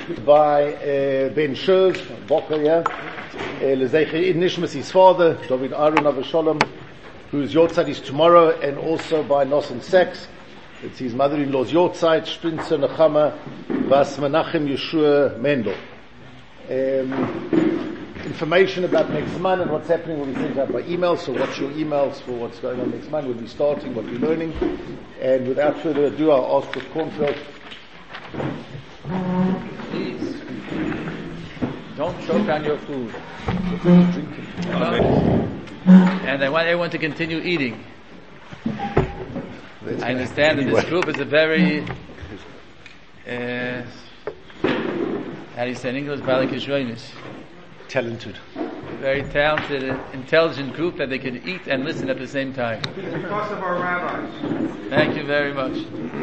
by Ben Schurz, Boker, Lezecher Nishmas, his father, David Aaron of Shalom, whose Yortzeit is tomorrow, and also by Nosson Sachs. It's his mother-in-law's Yortzeit, Sprinzer Nechama, Vas Menachem Yeshua Mendel. Information about next month and what's happening will be sent out by email, so watch your emails for what's going on next month. We'll be starting, what we're learning. And without further ado, I'll ask for Kornfeld. Please, don't choke on your food. And I want everyone to continue eating. I understand that this group is a very, how do you say in English, Balik Yishroinish. Talented. Very talented, intelligent group that they can eat and listen at the same time. Because of our rabbis. Thank you very much.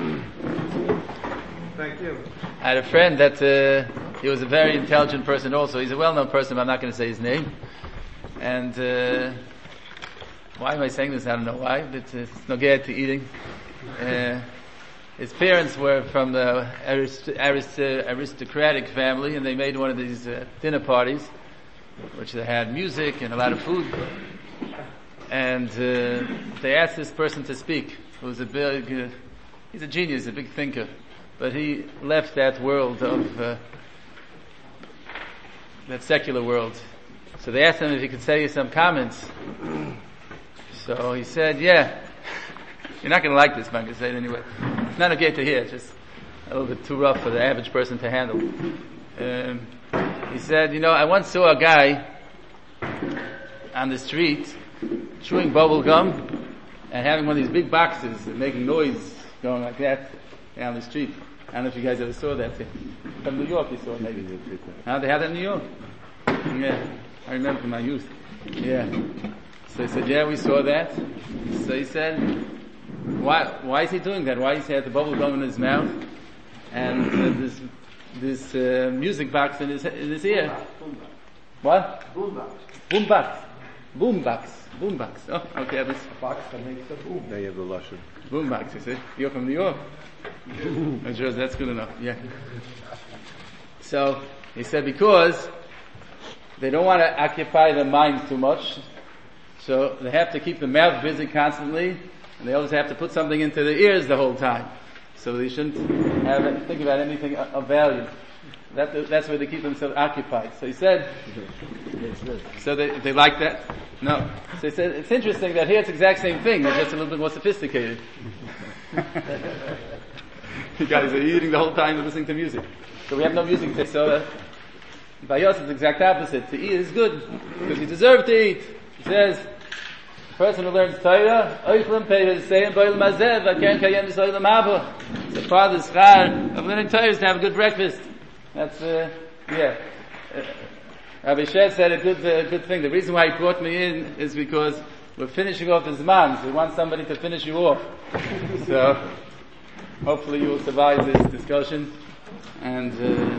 Thank you. I had a friend that he was a very intelligent person also. He's a well-known person, but I'm not going to say his name. And why am I saying this? I don't know why, but it's no good to eating. His parents were from the aristocratic family, and they made one of these dinner parties, which they had music and a lot of food. And they asked this person to speak, who's a big, he's a genius, a big thinker. But he left that world of, that secular world. So they asked him if he could say some comments. So he said, yeah, you're not going to like this, but I'm going to say it anyway. It's not okay to hear, it's just a little bit too rough for the average person to handle. He said, I once saw a guy on the street chewing bubble gum and having one of these big boxes and making noise going like that down the street. I don't know if you guys ever saw that thing. From New York you saw it maybe. They had that in New York? Yeah, I remember from my youth. Yeah. So he said, yeah, we saw that. So he said, why is he doing that? Why is he had the bubble gum in his mouth and this music box in his ear? What? Boombox. Oh, okay. This Box that makes a boom. They have the Russian. Boombox, you see? You're from New York. I'm sure that's good enough. Yeah. So he said because they don't want to occupy their minds too much, so they have to keep the mouth busy constantly, and they always have to put something into their ears the whole time. So they shouldn't think about anything of value. That's where they keep themselves occupied. So he said, so they like that? No. So he said, it's interesting that here it's the exact same thing, it's just a little bit more sophisticated. You guys are eating the whole time and listening to music. So we have no music today, so by us it's the exact opposite. To eat is good, because you deserve to eat. He says, the person who learns Torah, Oichlem Pei V'Seim Boil Mazev, V'Ken Kayem V'Soilem Haba. The father's schar of learning Torah is to have a good breakfast. That's, Rabbi Shez said a good thing. The reason why he brought me in is because we're finishing off his man, so we want somebody to finish you off. So, hopefully you will survive this discussion. And,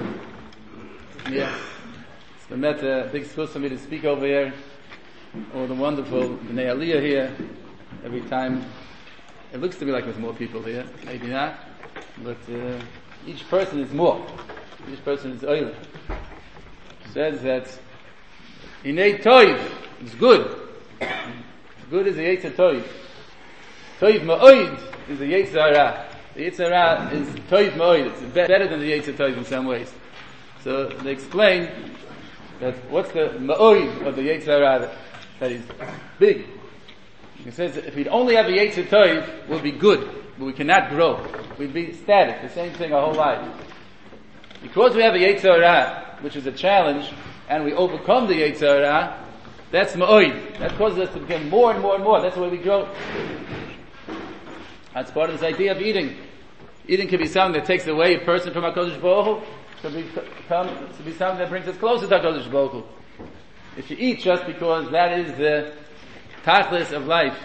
it's a big skill for me to speak over here. All the wonderful Bnei Aliyah here. Every time, it looks to me like there's more people here. Maybe not. But, each person is more. Each person is oil. Says that Hinei Toiv is good. Good is the Yetzer Toiv. Toiv Ma'oid is the Yetzer Hara. The Yetzer Hara is Toiv Ma'oid. It's better than the Yetzer Toiv in some ways. So they explain that what's the Ma'oid of the Yetzer Hara? That is big. It says that if we'd only have a Yetzer Toiv, we'll be good, but we cannot grow. We'd be static, the same thing our whole life. Because we have a Yetzer Hara, which is a challenge, and we overcome the Yetzer Hara, that's Ma'oid. That causes us to become more and more and more. That's the way we grow. That's part of this idea of eating. Eating can be something that takes away a person from HaKadosh Baruch Hu. It be something that brings us closer to HaKadosh Baruch Hu. If you eat just because that is the tachlis of life.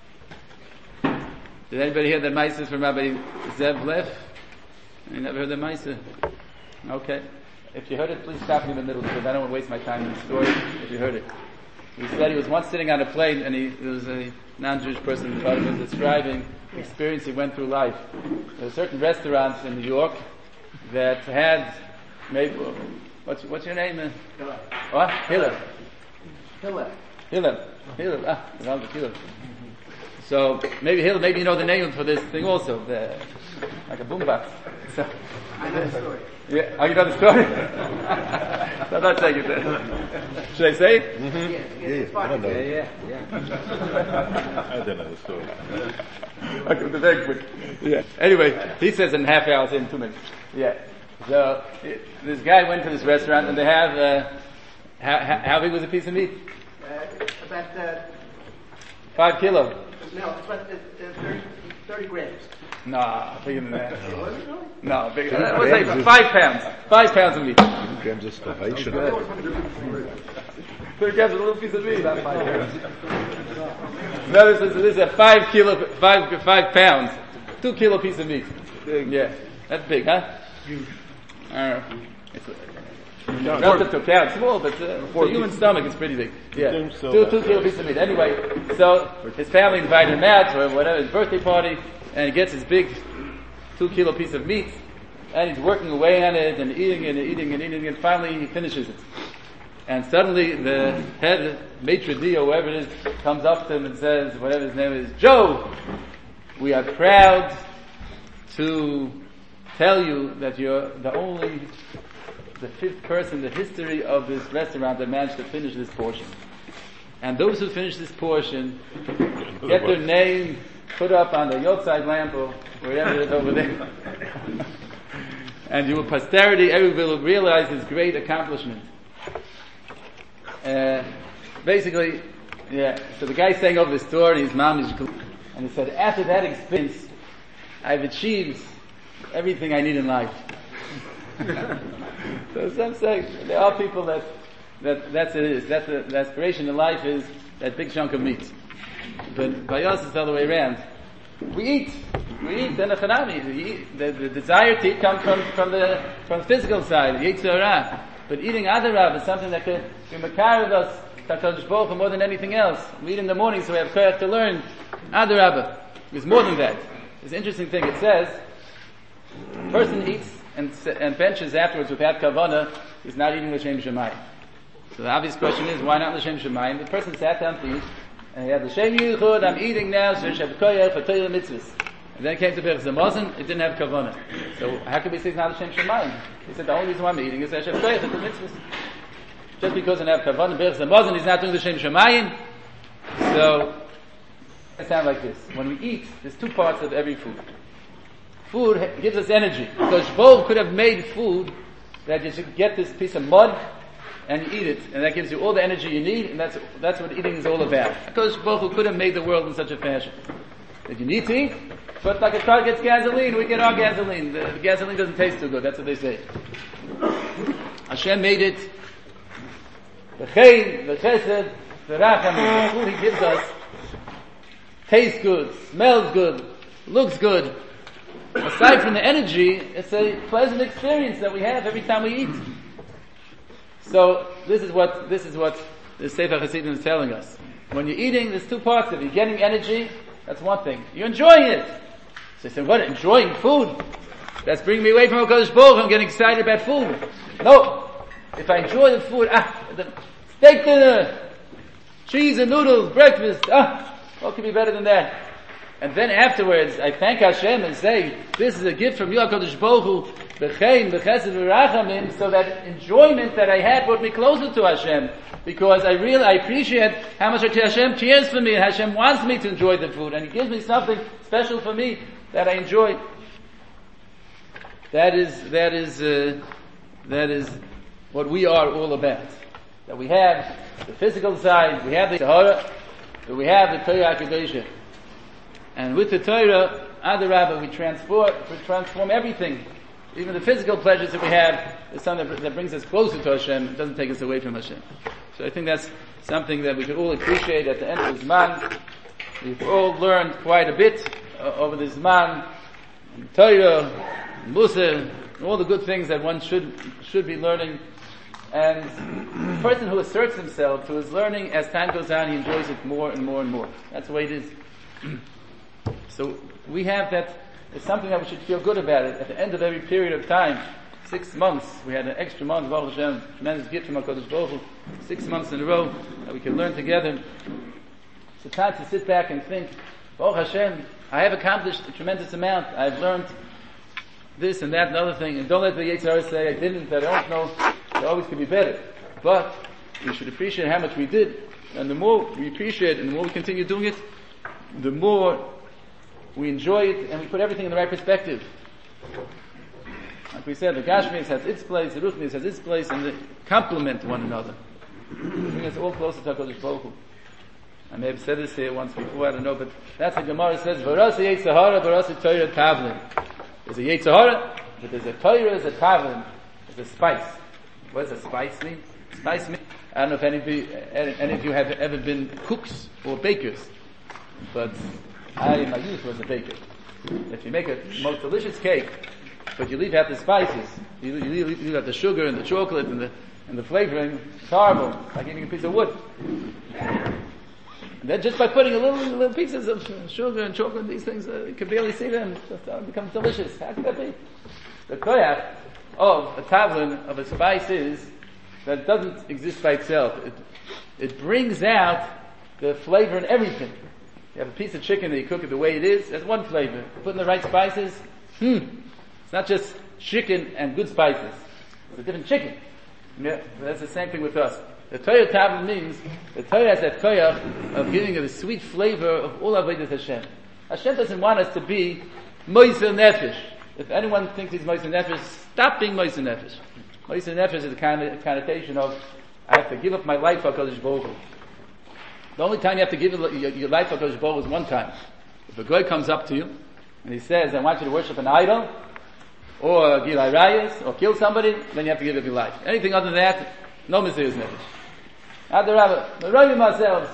Did anybody hear the Maisa from Rabbi Zev Lev? You never heard the Maisa? Okay. If you heard it, please stop me in the middle because I don't want to waste my time in the story if you heard it. He said he was once sitting on a plane and there was a non-Jewish person in front of him describing the experience he went through life. There were certain restaurants in New York that had maybe, what's your name? What? Hillel. Hillel. So maybe Hillel, maybe you know the name for this thing also, like a boombox. So, I know the story. yeah, oh, you know the story? I'm not saying it then. Should I say it? Yes, it's fine. I don't know. Yeah. I don't know the story. Okay, the very quick. Yeah. Anyway, he says in half hours in 2 minutes. Yeah. So this guy went to this restaurant and they have how big was a piece of meat? About 5 kilo. no, it's about 30 grams. No, bigger than that. Was it really? No, bigger. That was like 5 pounds. 5 pounds of meat. Grams of starvation. 30 grams of a little piece of meat. Not 5 pounds. No, this is a 5 pounds, 2 kilo piece of meat. Yeah, that's big, huh? Huge. Relative to a cow, it's small, but for a human stomach, it's pretty big. Yeah, 2 kilo piece of meat. Anyway, so his family invited him out for whatever his birthday party, and he gets his big 2 kilo piece of meat, and he's working away on it and eating and finally he finishes it. And suddenly the head maitre d' or whoever it is comes up to him and says, whatever his name is, Joe, we are proud to tell you that you're the 5th person in the history of this restaurant that managed to finish this portion. And those who finish this portion get their name put up on the outside lamp or wherever it is over there. And you will posterity, everybody will realize his great accomplishment. Basically, yeah, so the guy's saying over the story, his mom is, and he said, after that experience, I've achieved everything I need in life. So some say, there are people that's it is. That's the aspiration in life is that big chunk of meat. But by us, it's the other way around. We eat, then the chanami. The desire to eat comes from the physical side, the Yitzhak. But eating adarab is something that could be makar with us, HaKadosh Baruch Hu, more than anything else. We eat in the morning, so we have koyach to learn adarab. It's more than that. It's an interesting thing. It says, a person eats and benches afterwards without kavanah is not eating l'shem shemayim. So the obvious question is, why not l'shem shemayim? The person sat down to eat, and he had l'shem yichud, I'm eating now, so shev koyach for Torah mitzvahs. And then it came to Birchas Hamazon, it didn't have kavanah. So how could we say it's not l'shem shemayim? He said the only reason why I'm eating is shev koyach for the mitzvahs. Just because it doesn't have kavanah, Birchas Hamazon, he's not doing l'shem shemayim. So it sounds like this: when we eat, there's 2 parts of every food. Food gives us energy. Because Shvov could have made food that you should get this piece of mud and you eat it, and that gives you all the energy you need, and that's what eating is all about. Because Shvov could have made the world in such a fashion that you need to eat, but like a car gets gasoline, we get our gasoline. The gasoline doesn't taste too good, that's what they say. Hashem made it. The chen, the chesed, the rachamim, the food He gives us tastes good, smells good, looks good. Aside from the energy, it's a pleasant experience that we have every time we eat. So this is what the Sefer Hasidim is telling us. When you're eating, there's 2 parts of it. You're getting energy, that's one thing. You're enjoying it. So you say, what, enjoying food? That's bringing me away from HaKadosh Baruch Hu. I'm getting excited about food. No. If I enjoy the food, the steak dinner, cheese and noodles, breakfast, what could be better than that? And then afterwards, I thank Hashem and say, this is a gift from you, HaKadosh Baruch Hu, b'chein, b'chesed, b'rachamim, so that enjoyment that I had brought me closer to Hashem. Because I appreciate how much Hashem cares for me, and Hashem wants me to enjoy the food, and He gives me something special for me that I enjoy. That is what we are all about. That we have the physical side, we have the Tahara, but we have the Torah HaKadosh. And with the Torah, Adarabah, we transform everything. Even the physical pleasures that we have is something that brings us closer to Hashem. It doesn't take us away from Hashem. So I think that's something that we should all appreciate at the end of the Zman. We've all learned quite a bit over the Zman. Torah, Musa, all the good things that one should be learning. And the person who asserts himself to his learning, as time goes on, he enjoys it more and more and more. That's the way it is. So we have that. It's something that we should feel good about it. At the end of every period of time, 6 months, we had an extra month, Baruch Hashem, tremendous gift from HaKadosh Baruch Hu, 6 months in a row that we could learn together. It's a time to sit back and think, Baruch Hashem, I have accomplished a tremendous amount. I've learned this and that and other thing. And don't let the Yetzer Hara say, I didn't, I don't know. It always could be better. But we should appreciate how much we did. And the more we appreciate it and the more we continue doing it, the more we enjoy it and we put everything in the right perspective. Like we said, the Gashmis has its place, the Ruchnis has its place, and they complement one another. Bring us all closer to HaKadosh Baruch Hu. I may have said this here once before, I don't know, but that's what Gemara says, V'rasa Yetzer Hara, V'rasa Torah Tavlin. There's a Yetzer Hara, but there's a Torah, there's a Tavlin, there's a spice. What does a spice mean? Spice means, I don't know if any of you have ever been cooks or bakers, but I in my youth was a baker. If you make a most delicious cake, but you leave out the spices, you leave out the sugar and the chocolate and the flavoring, it's horrible, like eating a piece of wood. And then just by putting a little pieces of sugar and chocolate, these things, you can barely see them, it becomes delicious. How can that be? The koyach of a tavlin, of a spice is that it doesn't exist by itself. It brings out the flavor in everything. You have a piece of chicken that you cook it the way it is, that's one flavor. You put in the right spices, it's not just chicken and good spices. It's a different chicken. Yeah, that's the same thing with us. The Torah Tavlin means, the Torah has that koyach of giving it a sweet flavor of all avodas Hashem. Hashem doesn't want us to be moiser nefesh. If anyone thinks he's moiser nefesh, stop being moiser nefesh. Moiser nefesh is the connotation of, I have to give up my life for HaKadosh Baruch Hu. The only time you have to give your life for HaKadosh Baruch Hu is one time. If a guy comes up to you, and he says, I want you to worship an idol, or gilai rayas, or kill somebody, then you have to give up your life. Anything other than that, no mesiras nefesh. Adarabah, the Rovim ourselves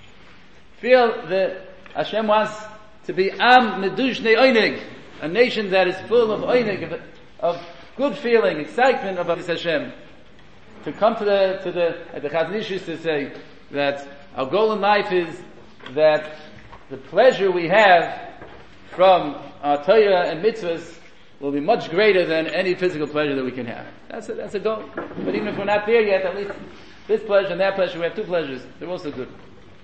feel that Hashem wants to be Am Medushne Oinig, a nation that is full of Oinig, of good feeling, excitement about Hashem. To come to the Chazon Ish used to say that our goal in life is that the pleasure we have from our Torah and mitzvahs will be much greater than any physical pleasure that we can have. That's a goal. But even if we're not there yet, at least this pleasure and that pleasure, we have two pleasures. They're also good.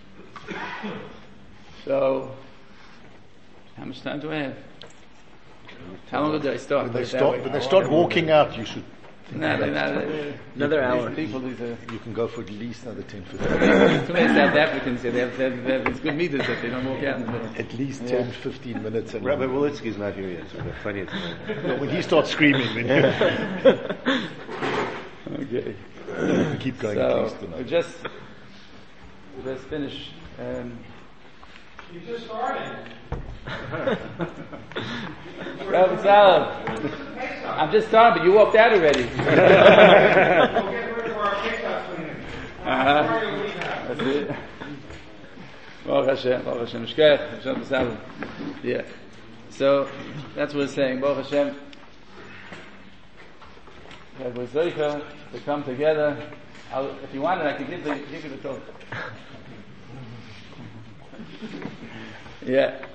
So, how much time do I have? How long did I start? When they start walking out, you should. Another hour. People, you can go for at least another 10, 15 minutes. Too many South Africans say they have it's good meters that they don't walk out in the middle. At least 10, 15 minutes. And Rabbi Wolitsky's not here yet, so we've got plenty of time. When he starts screaming, then okay. Keep going So, at least tonight. Let's finish. You just started. Rabbi Salam, I'm just starting, but you walked out already. We'll get rid of our pickup cleaning. That's it. Baruch Hashem, Baruch Hashem, Shkech, Hashem Salam. Yeah. So, that's what we're saying, Baruch Hashem. That we're Zoicha to come together. If you want it, I can give you the code. Yeah.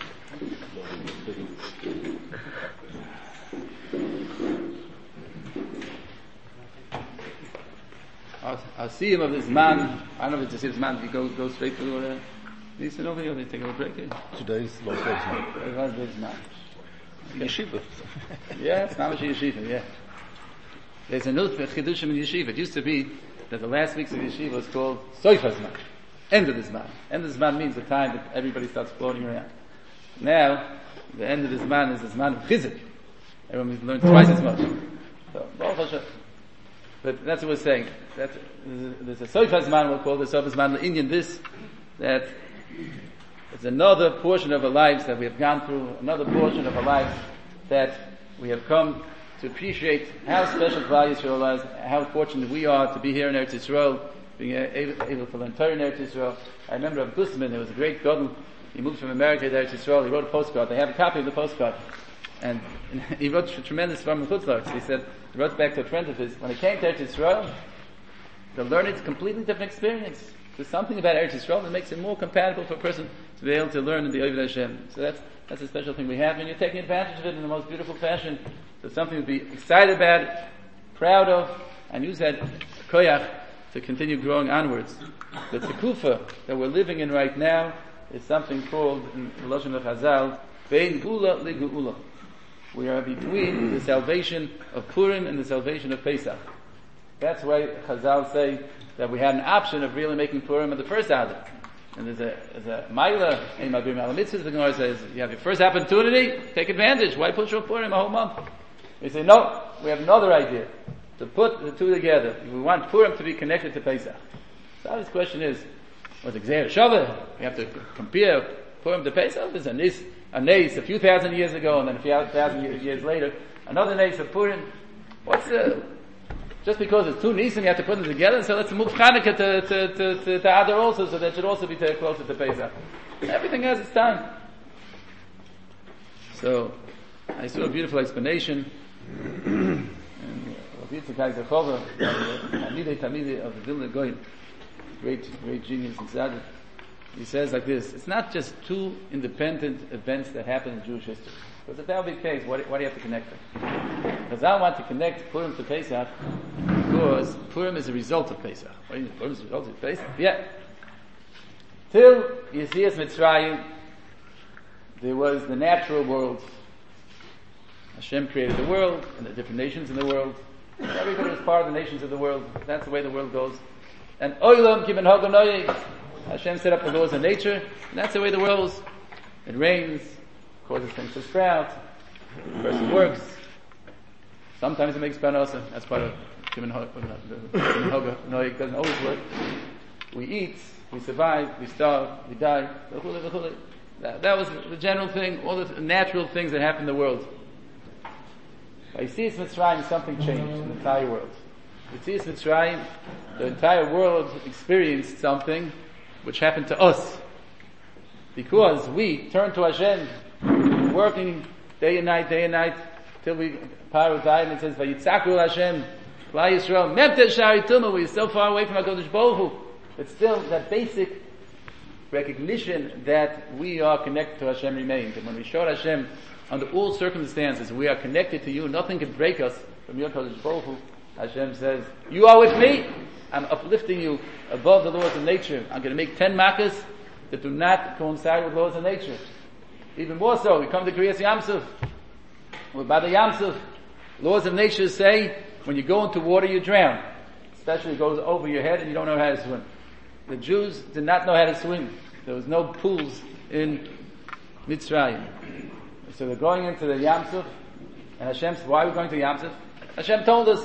I'll see him of this man. I don't know if it's this man. If you go straight to Nisan over here, they take a little break here. Today's last day's Last day's man. Yeshiva. Yeah, it's not Yeshiva, yeah. There's a new Chidushim in Yeshiva. It used to be that the last weeks of Yeshiva was called Soifas Man. End of this man. End of this man means the time that everybody starts floating around. Now, the end of this man is this man of Chizik. Everyone learns twice as much. So, Baruch Hashem. But that's what we're saying. There's a Soifas man, we'll call the Soifas man in Indian this, that it's another portion of our lives that we have gone through, another portion of our lives that we have come to appreciate how special Klal Yisrael is, how fortunate we are to be here in Eretz Yisrael, being able to learn Torah in Eretz Yisrael. I remember Rav Gusman, there was a great gadol. He moved from America to Eretz Yisrael. He wrote a postcard. They have a copy of the postcard. And he wrote tremendous from the Chutzlars. He said, he wrote back to a friend of his, when he came to Eretz Yisrael, to learn it's a completely different experience. There's something about Eretz Yisrael that makes it more compatible for a person to be able to learn in the Oved Hashem. So that's a special thing we have, and you're taking advantage of it in the most beautiful fashion. So something to be excited about, proud of, and use that koyach to continue growing onwards. The tekufa that we're living in right now is something called, in the Lashon of Chazal, Bein Gula Ligeula. We are between the salvation of Purim and the salvation of Pesach. That's why Chazal say that we had an option of really making Purim at the first Adar. And there's a Maila, Ein Magrim Al Mitzvahs, the Gemara says, you have your first opportunity, take advantage. Why push off Purim a whole month? They say, no, we have another idea. To put the two together. We want Purim to be connected to Pesach. So his question is, was it Gzeir Shavah? We have to compare Purim to Pesach? There's a nes a few thousand years ago, and then a few thousand years later, another nes of Purim. Just because it's two Nisim, you have to put them together, so let's move Chanukah to Adar also, so that should also be closer to Pesach. Everything has its time. So, I saw a beautiful explanation, and Yitzchak Zechova, Tamidei of the Vilna Goyim, great genius in Tzaddik. He says like this, it's not just two independent events that happen in Jewish history. Because if that would be the case, why do you have to connect them? Because I want to connect Purim to Pesach because Purim is a result of Pesach. What do you mean Purim is a result of Pesach? Yeah. Till Yetzias Mitzrayim, there was the natural world. Hashem created the world and the different nations in the world. Everybody was part of the nations of the world. That's the way the world goes. And Oilam Kiben Hagonoyeg, Hashem set up the laws of nature, and that's the way the world is. It rains, causes things to sprout, the person works, sometimes it makes parnasa, that's part of Kiben Hagonoyeg, doesn't always work. We eat, we survive, we starve, we die, that was the general thing, all the natural things that happen in the world. By Yetzias Mitzrayim, something changed in the entire world. Yetzias Mitzrayim, the entire world experienced something which happened to us. Because we turned to Hashem, working day and night, till Paro died, and it says, Vayitzaku Hashem, Klal Yisrael, Memte Shari Tumah, we're so far away from HaKadosh Baruch Hu. But still, that basic recognition that we are connected to Hashem remains. And when we showed Hashem, under all circumstances, we are connected to you, nothing can break us from your HaKadosh Baruch Hu. Hashem says, you are with me, I'm uplifting you above the laws of nature. I'm going to make 10 makas that do not coincide with laws of nature. Even more so, we come to Kriyas Yamsuf. We're by the Yamsuf. Laws of nature say, when you go into water, you drown. Especially it goes over your head and you don't know how to swim. The Jews did not know how to swim. There was no pools in Mitzrayim. So they're going into the Yamsuf, and Hashem said, why are we going to the Yamsuf? Hashem told us,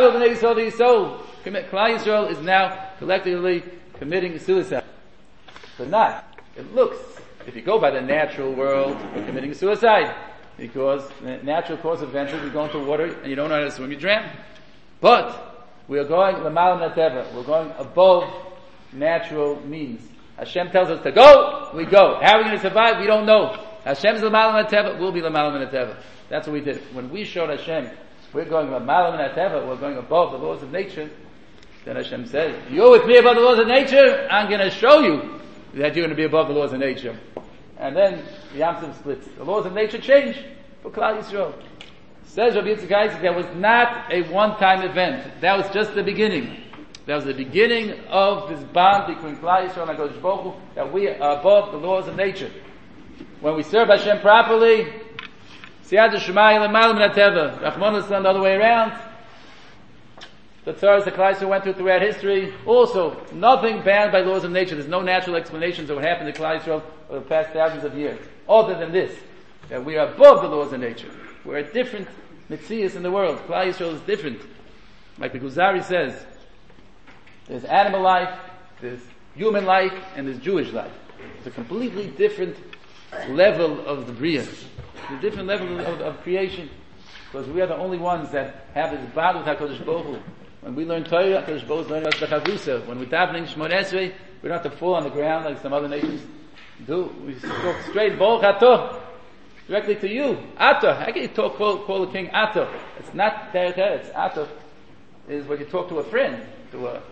Klal Yisrael is now collectively committing suicide. But not. It looks, if you go by the natural world, we're committing suicide. Because the natural course of events is you go into water and you don't know how to swim, you drown. But we are going l'malam nateva. We're going above natural means. Hashem tells us to go, we go. How are we going to survive? We don't know. Hashem's l'malam nateva, we'll be l'malam nateva. That's what we did. When we showed Hashem, we're going l'malam nateva, we're going above the laws of nature, then Hashem says, you're with me above the laws of nature, I'm going to show you that you're going to be above the laws of nature. And then the Yamsuf splits. The laws of nature change for Klal Yisrael. Says Rabbi Yitzchak Isaac, that was not a one-time event. That was just the beginning. That was the beginning of this bond between Klal Yisrael and HaKadosh Baruch Hu, that we are above the laws of nature. When we serve Hashem properly, Siyat Shemayim L'Malam Nateva, Rachmana Litzlan, the other way around. The Tzaras that Klal Yisrael went throughout history, also nothing bound by laws of nature. There's no natural explanations of what happened to Klal Yisrael over the past thousands of years, other than this, that we are above the laws of nature. We're a different Metzias in the world. Klal Yisrael is different. Like the Guzari says, there's animal life, there's human life, and there's Jewish life. It's a completely different level of the Bria. It's a different level of creation. Because we are the only ones that have this bond with HaKadosh Baruch Hu. When we learn Torah, HaKadosh Baruch Hu learns us the Chavrusa. When we're davening Shmon Esrei, we don't have to fall on the ground like some other nations do. We talk straight, Baruch Atah, directly to you. Atah. How can you call the king Atah? It's not Derech Eretz. Atah is what you talk to a friend, to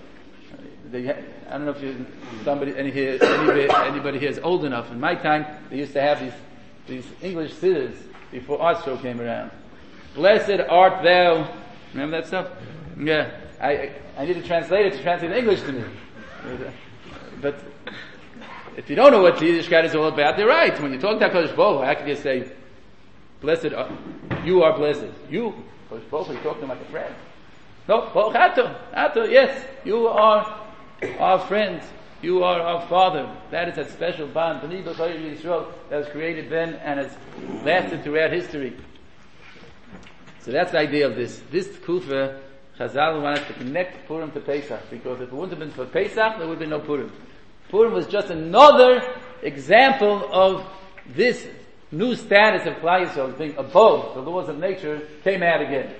I don't know if anybody here is old enough. In my time, they used to have these English sitters before art show came around. Blessed art thou. Remember that stuff? Yeah. I need a translator to translate English to me. But if you don't know what Yiddishkeit is all about, they're right. When you talk to HaKadosh Baruch Hu, how can you say, blessed, you are blessed. You, HaKadosh Baruch Hu, you talk to him like a friend. No, Baruch Ato, yes, you are our friend. You are our father. That is that special bond, B'nai B'chayir Yisrael, that was created then and has lasted throughout history. So that's the idea of this. This Kufa, Chazal wanted to connect Purim to Pesach, because if it wouldn't have been for Pesach, there would have been no Purim. Purim was just another example of this new status of Klal Yisrael, being above the laws of nature, came out again.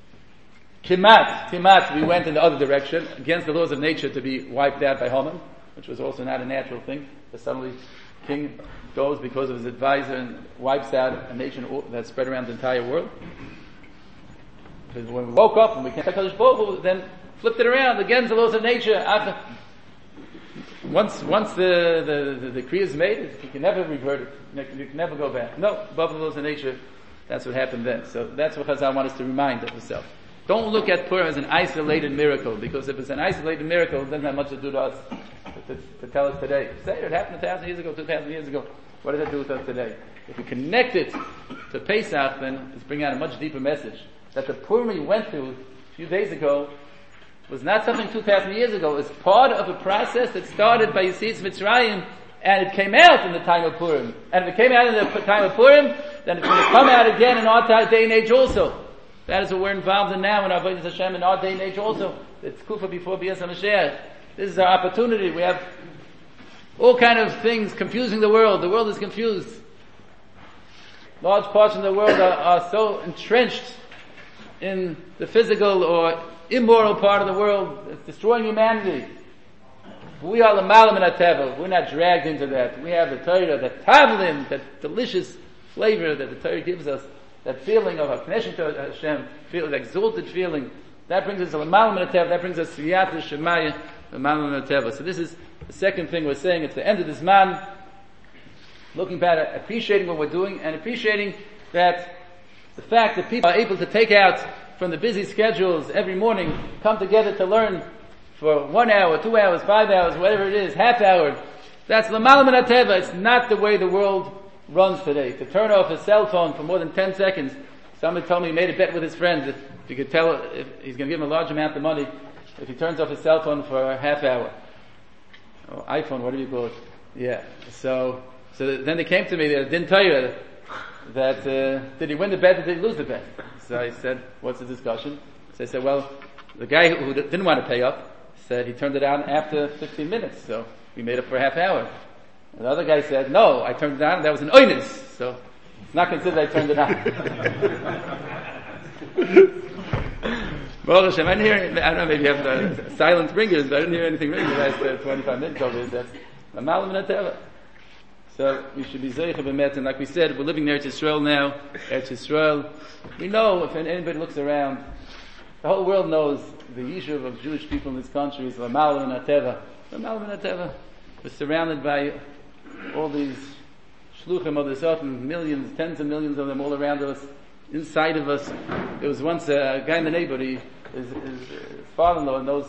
Kimat, we went in the other direction, against the laws of nature to be wiped out by Haman, which was also not a natural thing. But suddenly, king goes because of his advisor and wipes out a nation that spread around the entire world. Because when we woke up and we came to HaKadosh Baruch Hu, then flipped it around against the laws of nature. After once the decree is made, you can never revert it. You can never go back. No, above the laws of nature, that's what happened then. So that's what Chazal wants us to remind of ourselves. Don't look at Purim as an isolated miracle, because if it's an isolated miracle, it doesn't have much to do to us, to tell us today. Say it happened 1,000 years ago, 2,000 years ago. What does that do with us today? If we connect it to Pesach, then it's bringing out a much deeper message. That the Purim we went through a few days ago was not something 2,000 years ago. It was part of a process that started by Yetzias Mitzrayim, and it came out in the time of Purim. And if it came out in the time of Purim, then it's going to come out again in our day and age also. That is what we're involved in now in our Avodas Hashem in our day and age also. It's Kufa before Bias HaMashiach. This is our opportunity. We have all kind of things confusing the world. The world is confused. Large parts of the world are so entrenched in the physical or immoral part of the world. It's destroying humanity. We are l'malam min haTeva. We're not dragged into that. We have the Torah, the tavlin, that delicious flavor that the Torah gives us. That feeling of a connection to Hashem, feel that exalted feeling, that brings us to l'malam min haTeva. That brings us to Yat Shemaya, l'malam min haTeva. So this is the second thing we're saying. It's the end of this man. Looking back at appreciating what we're doing and appreciating that the fact that people are able to take out from the busy schedules every morning, come together to learn for 1 hour, 2 hours, 5 hours, whatever it is, half hour. That's l'malam min haTeva. It's not the way the world runs today. To turn off his cell phone for more than 10 seconds. Somebody told me he made a bet with his friends. If you could tell if he's going to give him a large amount of money if he turns off his cell phone for a half hour. Or iPhone, whatever you call it. Yeah. So then they came to me, they didn't tell you that, did he win the bet or did he lose the bet? So I said, what's the discussion? So I said, well, the guy who didn't want to pay up said he turned it on after 15 minutes, so we made up for a half hour. And the other guy said, no, I turned it on, that was an oinus, so it's not considered I turned it on. Baruch Hashem, I didn't hear, I don't know, maybe you have the silent ringers, but I didn't hear anything ringing the last 25 minutes over here. That's l'malam min haTeva. So we should be zeicha b'met, and like we said, we're living in Eretz Yisrael now. Eretz Yisrael, we know if anybody looks around, the whole world knows the yishuv of Jewish people in this country is l'malam min haTeva. L'malam min haTeva. We're surrounded by all these shluchim of the certain millions, tens of millions of them all around us, inside of us. There was once a guy in the neighborhood, his father-in-law knows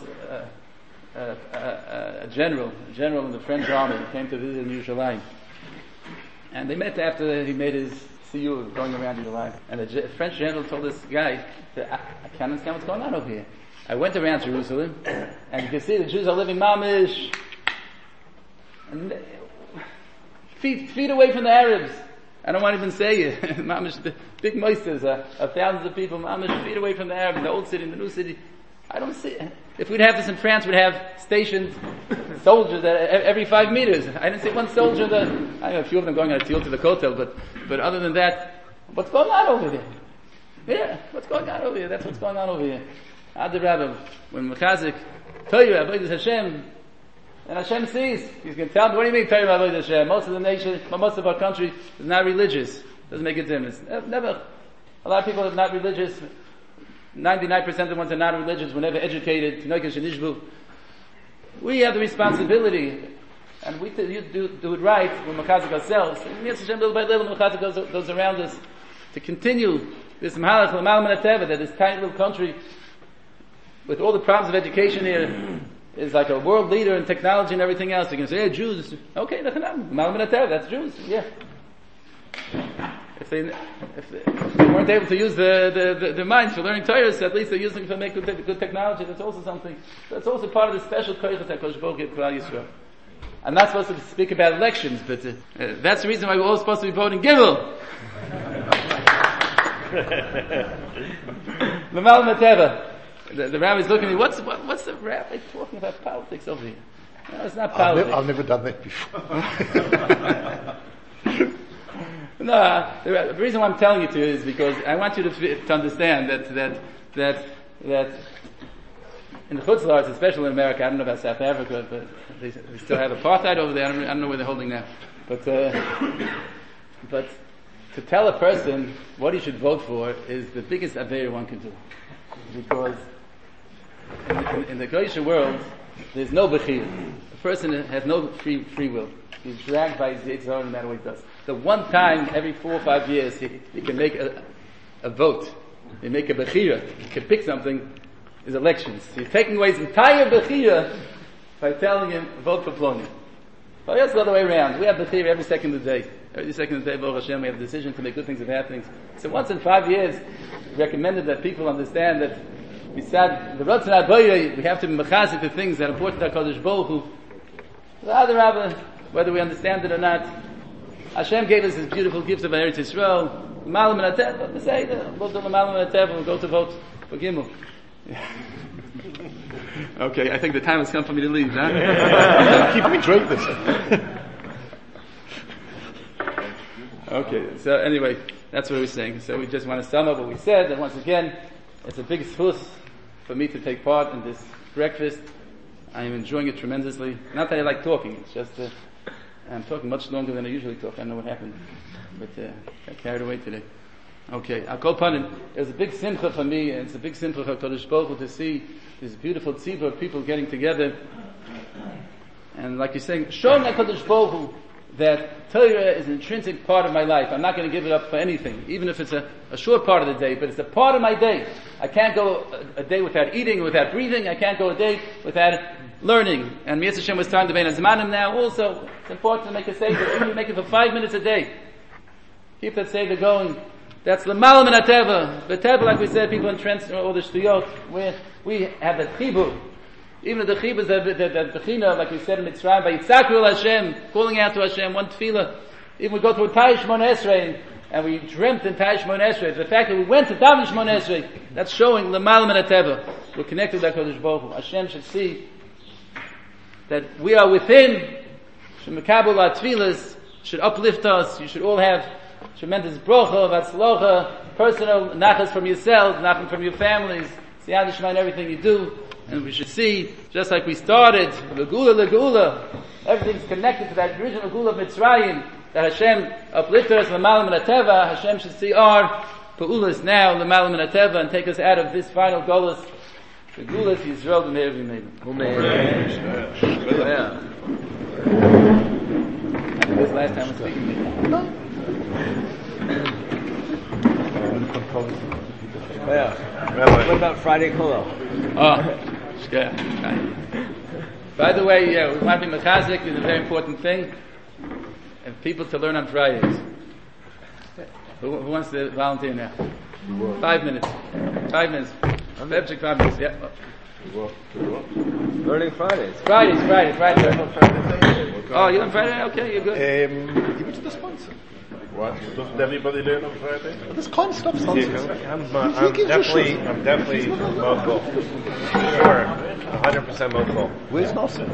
a general in the French army. He came to visit in Yerushalayim. And they met after he made his siyur going around Yerushalayim. And the French general told this guy, I can't understand what's going on over here. I went around Jerusalem, and you can see the Jews are living mamish, and feet away from the Arabs. I don't want to even say it. Mamish, the big moisters of thousands of people, mamish, feet away from the Arabs, in the old city, in the new city. I don't see it. If we'd have this in France, we'd have stationed soldiers every 5 meters. I didn't see one soldier I know a few of them going on a deal to the Kotel, but other than that, what's going on over there? Yeah, what's going on over here? That's what's going on over here. Adi Rabbi, when Mechazik, Torah, Avodas Hashem, and Hashem sees, he's going to tell me, what do you mean Torah, Avodas Hashem? Most of the nation, most of our country is not religious. Doesn't make a difference. Never. A lot of people are not religious. 99% of the ones that are not religious were never educated. We have the responsibility, and we do it right, we're mechazik ourselves, and Yetz Hashem little by little, mechazik those around us, to continue this Mahalach L'Mal Min HaTeva, that this tiny little country, with all the problems of education here, is like a world leader in technology and everything else. You can say, hey, Jews, okay, L'Mal Min HaTeva, that's Jews, yeah. If they weren't able to use their minds for learning Torah, at least they're using it to make good technology. That's also something. That's also part of the special koyach that Kodesh Baruch Hu gave Klal Yisrael. I'm not supposed to speak about elections, but that's the reason why we're all supposed to be voting Gimel. L'mal min hateva. The rabbi's looking at me. What's the rabbi talking about politics over here? No, it's not politics. I've never done that before. No, the reason why I'm telling you to is because I want you to understand that in the Chutz La'aretz, especially in America, I don't know about South Africa, but they still have apartheid over there. I don't know where they're holding now. But to tell a person what he should vote for is the biggest aveira one can do, because in the Goyish world, there's no bechira. A person has no free will. He's dragged by his Yitzhak no matter what he does. The one time every 4 or 5 years he can make a vote. He make a bechira. He can pick something. Is elections. He's taking away his entire bechira by telling him vote for Ploni. Well, that's the other way around. We have bechira every second of the day. Every second of the day, Baruch Hashem, we have a decision to make good things and bad things. So once in 5 years, we recommended that people understand that beside the Ratzon HaBoyeh, we have to be mechazik the things that are important to HaKadosh Baruch Hu. Whether we understand it or not, Hashem gave us His beautiful gifts of Eretz Yisrael. L'mal min hateva. We say we'll do l'mal min hateva. We'll go to vote for Gimel. Okay, I think the time has come for me to leave. Huh? Keep me drink this. Okay, so anyway, that's what we're saying. So we just want to sum up what we said, and once again, it's a big zchus for me to take part in this breakfast. I am enjoying it tremendously. Not that I like talking, it's just I'm talking much longer than I usually talk. I don't know what happened, but I carried away today. Okay, I'll call upon it. It was a big simcha for me, and it's a big simcha for Kodesh Baruch Hu to see this beautiful tzibur of people getting together. And like you're saying, showing HaKadosh Baruch Hu that Torah is an intrinsic part of my life. I'm not going to give it up for anything, even if it's a short part of the day, but it's a part of my day. I can't go a day without eating, without breathing. I can't go a day without learning. And Yetz Hashem was telling the Bein HaZmanim now also, it's important to make a seder, even make it for 5 minutes a day. Keep that seder going. That's l'mal min hateva. The teva, like we said, people in trance or the shtuyot, where we have the chibur. Even the chibur, the bechina, like we said in Mitzrayim, by Yitzakru Hashem, calling out to Hashem, one tefillah. Even we go to a Taish Shmon Esrei, and we dreamt in Taish Shmon Esrei. The fact that we went to Daven Shmon Esrei, that's showing l'mal min hateva. We're connected to HaKadosh Baruch Hu. Hashem should see that we are within. Should mekabel our tefillas, should uplift us. You should all have tremendous bracha of atzlocha, personal nachas from yourself, nachas from your families, siyad shema in everything you do. And we should see, just like we started, legula, everything's connected to that original gula of Mitzrayim, that Hashem uplifted us l'mal min hateva. Hashem should see our pa'ulas now l'mal min hateva and take us out of this final golus. The gulas Yisrael b'meir v'meir. Amen. I think this last time I'm speaking. No. Rabbi, what about Friday Kolo? Oh, yeah. By the way, we want to be mechazik is a very important thing, and people to learn on Fridays. Who wants to volunteer now? 5 minutes. 5 minutes. 5 minutes. Yeah. Learning Fridays. Friday. Oh, you on Friday? Okay, you're good. Give it to the sponsor. What? Doesn't everybody learn on Friday? This can't stop sponsors. I'm definitely local. Sure. 100% local. Where's Nosson?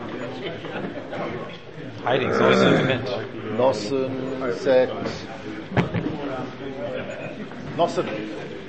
Hiding, so it's an event. Nosson, Nosson.